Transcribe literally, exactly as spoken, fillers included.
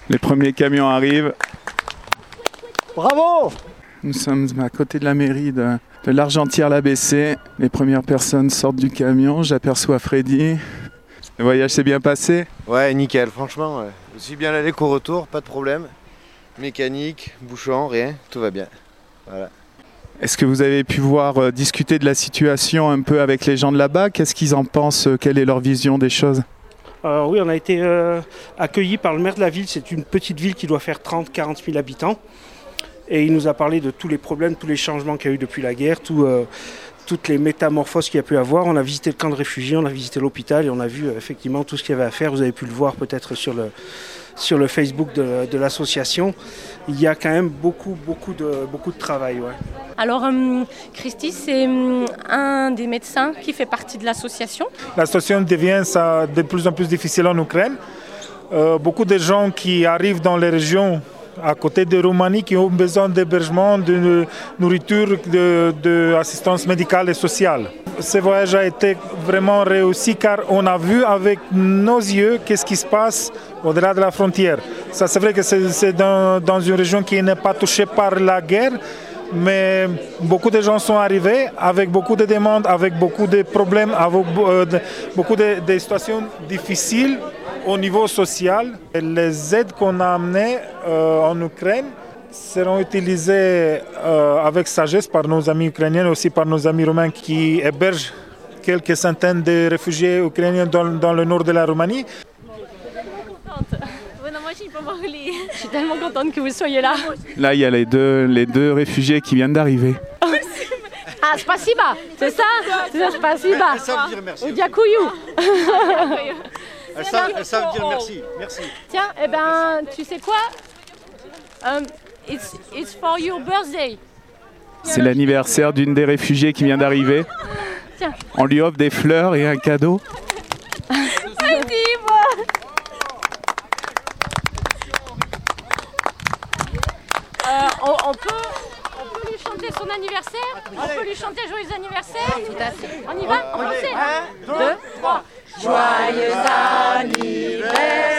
Les premiers camions arrivent. Bravo! Nous sommes à côté de la mairie de, de l'Argentière-l'A B C. Les premières personnes sortent du camion. J'aperçois Freddy. Le voyage s'est bien passé? Ouais, nickel, franchement. Ouais. Aussi bien l'aller qu'au retour, pas de problème. Mécanique, bouchon, rien, tout va bien. Voilà. Est-ce que vous avez pu voir euh, discuter de la situation un peu avec les gens de là-bas? Qu'est-ce qu'ils en pensent? Quelle est leur vision des choses? Euh, oui, on a été euh, accueillis par le maire de la ville. C'est une petite ville qui doit faire trente à quarante mille habitants. Et il nous a parlé de tous les problèmes, tous les changements qu'il y a eu depuis la guerre, tout, euh, toutes les métamorphoses qu'il y a pu avoir. On a visité le camp de réfugiés, on a visité l'hôpital et on a vu euh, effectivement tout ce qu'il y avait à faire. Vous avez pu le voir peut-être sur le, sur le Facebook de, de l'association. Il y a quand même beaucoup, beaucoup de, beaucoup de travail. Ouais. Alors, euh, Christy, c'est euh, un des médecins qui fait partie de l'association. La situation devient ça, de plus en plus difficile en Ukraine. Euh, beaucoup de gens qui arrivent dans les régions à côté de Roumanie qui ont besoin d'hébergement, de nourriture, d'assistance médicale et sociale. Ce voyage a été vraiment réussi car on a vu avec nos yeux qu'est-ce qui se passe au-delà de la frontière. Ça, c'est vrai que c'est dans, dans une région qui n'est pas touchée par la guerre, mais beaucoup de gens sont arrivés avec beaucoup de demandes, avec beaucoup de problèmes, avec beaucoup de, de situations difficiles au niveau social. Les aides qu'on a amenées euh, en Ukraine seront utilisées euh, avec sagesse par nos amis ukrainiens et aussi par nos amis roumains qui hébergent quelques centaines de réfugiés ukrainiens dans, dans le nord de la Roumanie. Je suis tellement contente que vous soyez là. Là, il y a les deux, les deux réfugiés qui viennent d'arriver. Ah, spasiba, c'est ça? C'est ça, spasiba. Elles savent dire merci. Ou diakouyou. Elles savent, elles savent dire merci. Merci. Tiens, eh ben, tu sais quoi? um, it's, it's for your birthday. C'est l'anniversaire d'une des réfugiés qui vient d'arriver. Tiens. On lui offre des fleurs et un cadeau. Euh, on, on, peut, on peut lui chanter son anniversaire? On peut lui chanter joyeux anniversaire? Tout à fait. On y va? On essaie. Un, deux, trois. Joyeux anniversaire.